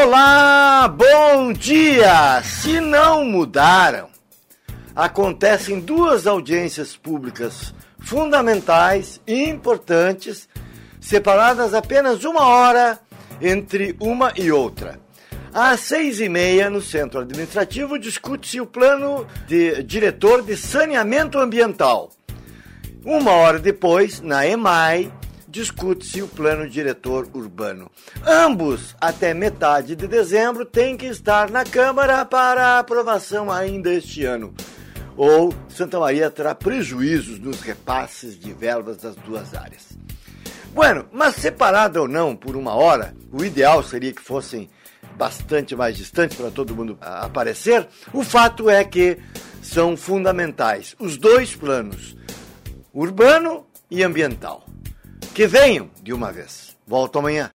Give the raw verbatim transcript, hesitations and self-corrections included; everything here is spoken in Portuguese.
Olá, bom dia! Se não mudaram, acontecem duas audiências públicas fundamentais e importantes, separadas apenas uma hora entre uma e outra. Às seis e meia, no Centro Administrativo, discute-se o plano de diretor de saneamento ambiental. Uma hora depois, na EMAI, discute-se o plano diretor urbano. Ambos, até metade de dezembro, têm que estar na Câmara para aprovação ainda este ano. Ou Santa Maria terá prejuízos nos repasses de verbas das duas áreas. Bueno, mas separado ou não por uma hora, o ideal seria que fossem bastante mais distantes para todo mundo aparecer. O fato é que são fundamentais os dois planos, urbano e ambiental. Que venham de uma vez. Volto amanhã.